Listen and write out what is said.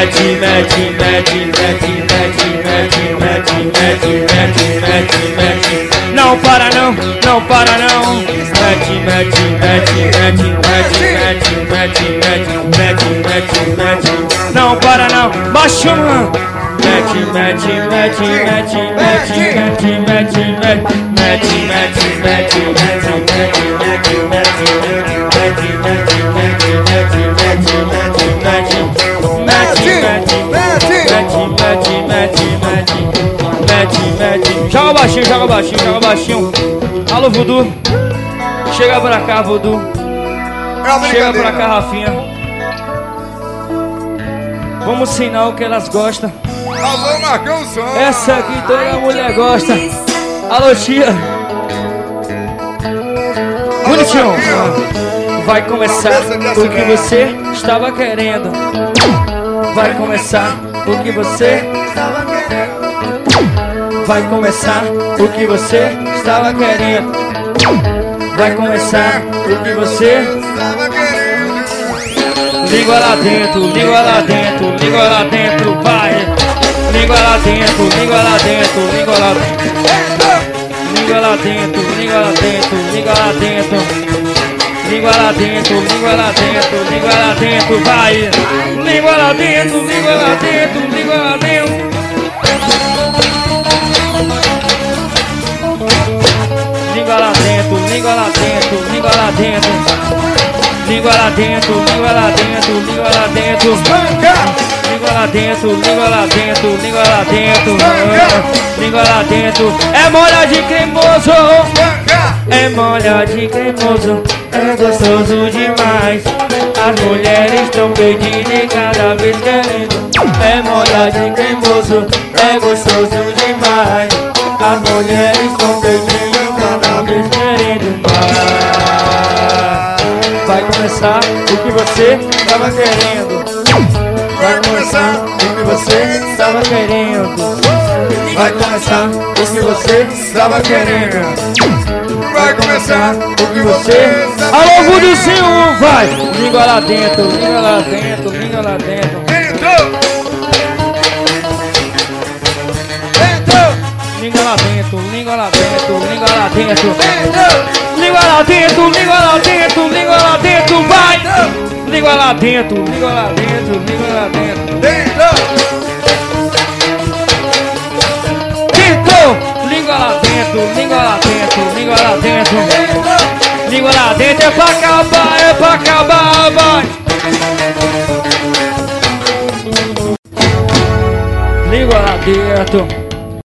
mete, mete, mete, mete, mete, mete, mete, mete, mete, mete, mete. Não para não, não para não. Mete, mete, mete, mete, mete, mete, mete, mete, mete, mete, mete. Não para não, baixa mano. Mete, mete, mete, mete, mete, mete, mete, mete, mete, mete, mete, mete, mete, mete, joga baixinho, joga baixinho, joga baixinho. Alô, Voodoo. Chega pra cá, Voodoo. Chega pra cá, Rafinha. Vamos ensinar o que elas gostam. Alô, Marcão Som. Essa aqui toda mulher gosta. Alô, tia. Bonitinho. Vai começar o que você estava querendo. Vai começar o que você estava querendo. Vai começar o que você estava querendo. Vai começar o que você estava querendo. Língua lá dentro, língua lá dentro, língua lá dentro, vai. Língua lá dentro, língua lá dentro, língua lá dentro. Língua lá dentro, língua lá dentro, língua lá dentro. Língua lá dentro, língua lá dentro, língua lá dentro, vai. Língua lá dentro, língua lá dentro, língua lá dentro. Língua lá dentro, língua lá dentro, língua lá dentro. Língua lá dentro, língua lá dentro, língua lá dentro. Língua lá dentro, língua lá dentro, língua lá dentro. Língua lá dentro. É molha de cremoso. É molha de cremoso. É gostoso demais. As mulheres estão pedindo e cada vez querendo. É molha de cremoso. É gostoso demais. As mulheres estão pedindo e cada vez querendo mais. Vai começar o que você estava querendo. Vai começar o que você estava querendo. Vai começar o que você estava querendo. Vai começar o que você. Alô, Voodoozinho, vai! Língua lá dentro, língua lá dentro, língua lá dentro. Língua lá dentro, língua lá dentro, língua lá dentro. Língua lá dentro, língua lá dentro, língua lá dentro, vai! Língua lá dentro, língua lá dentro, língua lá dentro. Dentro! Língua lá dentro, língua lá dentro, língua lá dentro. Língua lá dentro é pra acabar, vai! Língua lá dentro.